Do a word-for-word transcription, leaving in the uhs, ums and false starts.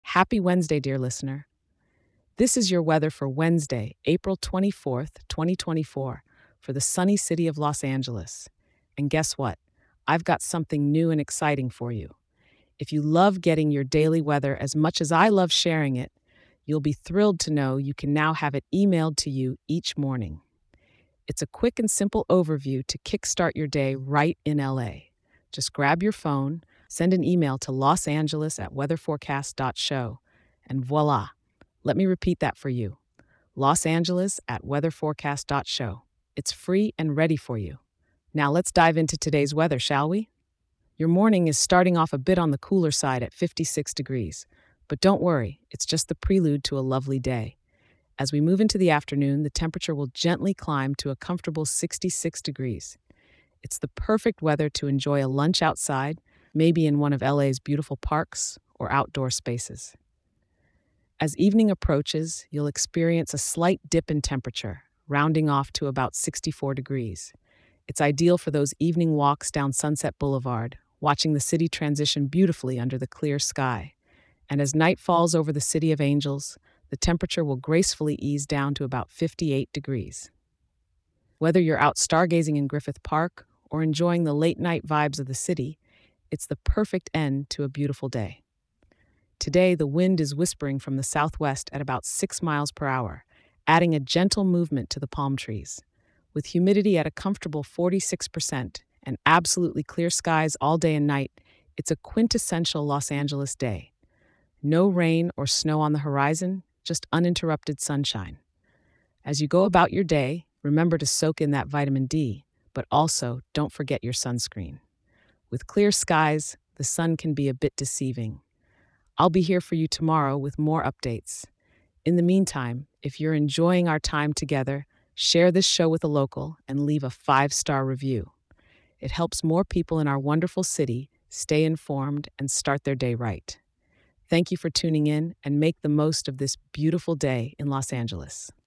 Happy Wednesday, dear listener. This is your weather for Wednesday, April twenty-fourth, twenty twenty-four, for the sunny city of Los Angeles. And guess what? I've got something new and exciting for you. If you love getting your daily weather as much as I love sharing it, you'll be thrilled to know you can now have it emailed to you each morning. It's a quick and simple overview to kickstart your day right in L A. Just grab your phone, send an email to Los Angeles at weatherforecast dot show, and voila. Let me repeat that for you. Los Angeles at weatherforecast dot show. It's free and ready for you. Now let's dive into today's weather, shall we? Your morning is starting off a bit on the cooler side at fifty-six degrees, but don't worry, it's just the prelude to a lovely day. As we move into the afternoon, the temperature will gently climb to a comfortable sixty-six degrees. It's the perfect weather to enjoy a lunch outside, maybe in one of L A's beautiful parks or outdoor spaces. As evening approaches, you'll experience a slight dip in temperature, rounding off to about sixty-four degrees. It's ideal for those evening walks down Sunset Boulevard, watching the city transition beautifully under the clear sky. And as night falls over the City of Angels, the temperature will gracefully ease down to about fifty-eight degrees. Whether you're out stargazing in Griffith Park or enjoying the late-night vibes of the city, it's the perfect end to a beautiful day. Today, the wind is whispering from the southwest at about six miles per hour, adding a gentle movement to the palm trees. With humidity at a comfortable forty-six percent and absolutely clear skies all day and night, it's a quintessential Los Angeles day. No rain or snow on the horizon, just uninterrupted sunshine. As you go about your day, remember to soak in that vitamin D, but also don't forget your sunscreen. With clear skies, the sun can be a bit deceiving. I'll be here for you tomorrow with more updates. In the meantime, if you're enjoying our time together, share this show with a local and leave a five-star review. It helps more people in our wonderful city stay informed and start their day right. Thank you for tuning in and make the most of this beautiful day in Los Angeles.